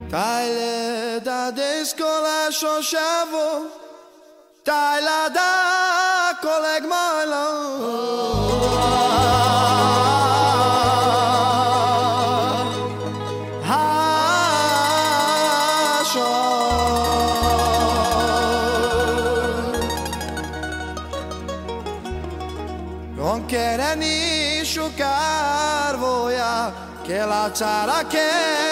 Taile da descola xoxavo, taila da coleg mailo. Non quereni sciucar voia che la țara che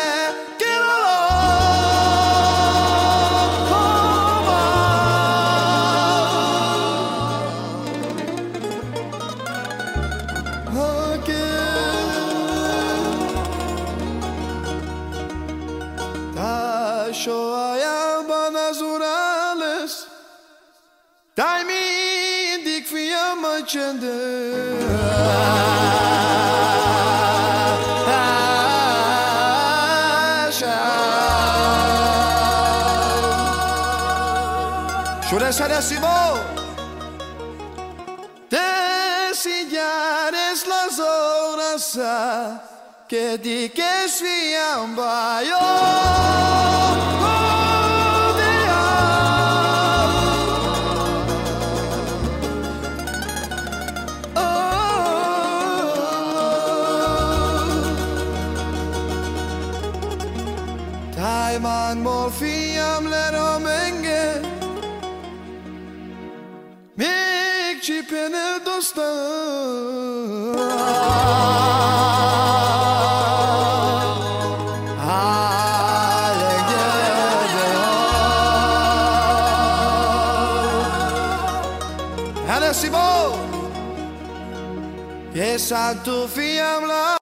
Shoaya banazurales Dai mindig fia măcende Şureseresimo Designares las horas que di que sviam baio Taiman mol fiam le romenge Mik ci pene dostan Adesso che santo fiam la